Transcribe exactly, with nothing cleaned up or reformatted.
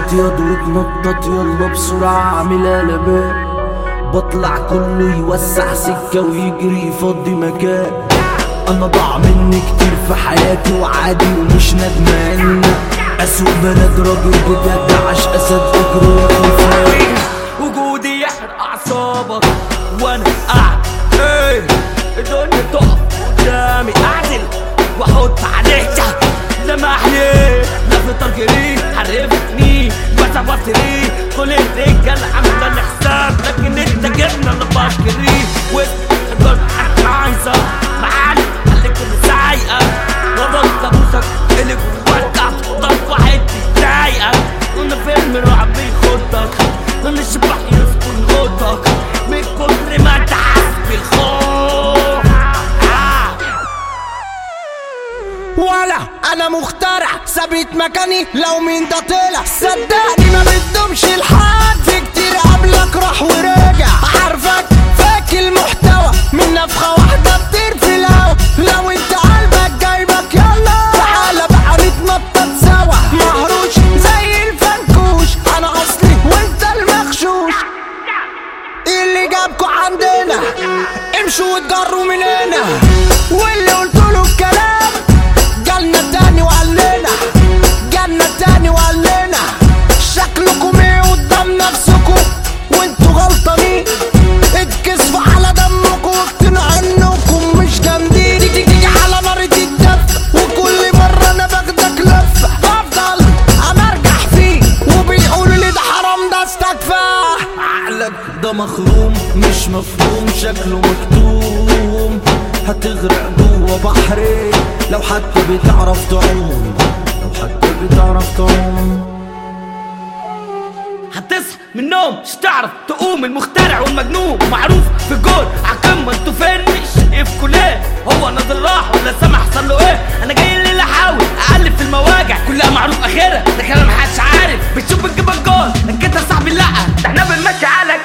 اصوات ياض وتنطط يلا بسرعة اعمل قلبان، بطلع كله يوسع سكة ويجري يفضي مكان. انا ضاع مني كتير في حياتي وعادي ومش ندمان، اسوق بلد راجل بجد عاش اسد اجري وخلفان. وجودي يحرق اعصابك وانا قاعد ايه الدنيا تقف قدامي اعدل واحط عليها لمحلي لفت الجري حرفتني بس بطري كل الرجال عامله الحساب لكن انت جبنا اللي بشكريه وقلت انا عايزه معاك خليك كل سايقه وضلت ابوسك اللي جواك ضلت واحد ضايقك كنا فيلم رعب بيخضك كنا الشبح يسكن اوضتك من كتر ما انت حاسس بالخوف. ولا انا مخترع ثابت مكاني لو مين ده طلع صدقني ما بتدومش الحد في كتير قبلك راح ورجع عارفك فاك المحتوى من نفخه واحده بطير في الهوا لو انت قلبك جايبك يلا تعالى بقى نتنطط سوا مهروش زي الفنكوش انا اصلي وانت المغشوش اللي جابكوا عندنا امشوا واتجروا من هنا واللي قلتوله الكلام جالنا تاني وقال لنا جالنا تاني وقال لنا شكلكم ايه قدام نفسكم وانتوا غلطانين اتكسفوا على دمكم واقتنعوا انكم مش جامدين تيجي تيجي على نار الدف وكل مرة انا باخدك لفة بفضل امرجح فيه وبيقولوا لي ده حرام ده استكفى. عقلك ده مخروم مش مفهوم شكله مكتوم، هتغرق جوه بحري لو حتى بتعرف تعوم، لو حتى بتعرف تعوم. هتصحى من النوم مش تعرف تقوم المخترع والمجنون معروف في الجول عالقمة انتوا فين مش في كليه هو نازل راح ولا سامع حصل له ايه انا جاي الليله احاول اقلب في المواجع كلها معروف اخرها ده كلام محدش عارف بتشوف بتجيب الجول لكن انت صاحبي لا ده احنا بنمشي على